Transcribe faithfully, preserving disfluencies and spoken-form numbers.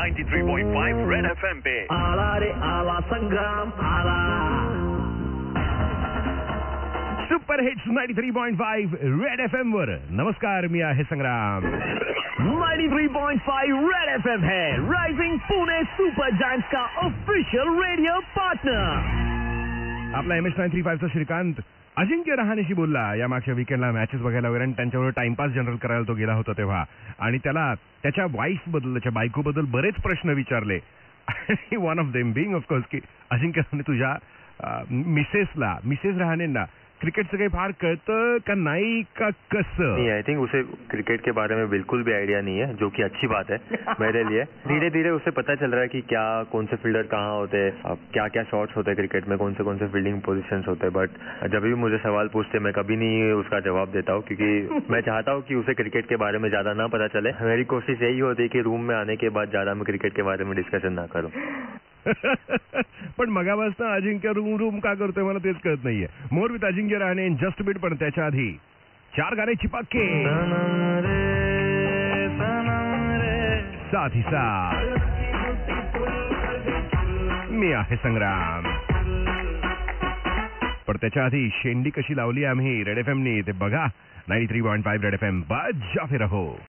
Ninety three point five red FM पे आला रे आला संग्राम आला. Super hits ninety three point five red F M वर. नमस्कार, मी आहे Sangram. Ninety three point five red FM है राइजिंग पुणे सुपर जायंट्स का ऑफिशियल रेडियो पार्टनर. आपला एम एस नाईन थ्री फाईव्हचा श्रीकांत अजिंक्य रहाणेशी बोलला या मागच्या वीकेंडला मॅचेस बघायला वगैरे, आणि त्यांच्यावर टाइमपास जनरल करायला तो गेला होता तेव्हा, आणि त्याला त्याच्या वाईफ बद्दल, त्याच्या बायको बद्दल बरेच प्रश्न विचारले. आणि one of them being of course की अजिंक्य रहाणे, तुझ्या मिसेसला मिसेस रहाणेंना क्रिकेटचं काही फार कळतं का नाही का कसं? नहीं, आई थिंक उसे क्रिकेट के बारे में बिल्कुल भी आइडिया नहीं है, जो कि अच्छी बात है मेरे लिए. धीरे धीरे उसे पता चल रहा है कि क्या कौन से फील्डर कहाँ होते हैं, क्या क्या शॉट्स होते हैं क्रिकेट में, कौन से कौन से फील्डिंग पोजीशंस होते हैं. बट जब भी मुझे सवाल पूछते मैं कभी नहीं उसका जवाब देता हूँ, क्योंकि मैं चाहता हूँ कि उसे क्रिकेट के बारे में ज्यादा ना पता चले. मेरी कोशिश यही होती है कि रूम में आने के बाद ज्यादा मैं क्रिकेट के बारे में डिस्कशन ना करूँ. पण मगापासून अजिंक्य रूम रूम का करतोय मला तेच कळत नाहीये. More with Ajinkya Rahane just beat, पण त्याच्या आधी चार गाणे चिपके साथ ही साथ मी आहे संग्राम. पण त्याच्या आधी शेंडी कशी लावली आम्ही रेड एफ एमनी ते बघा. Ninety three point five red F M. बजा फिर हो.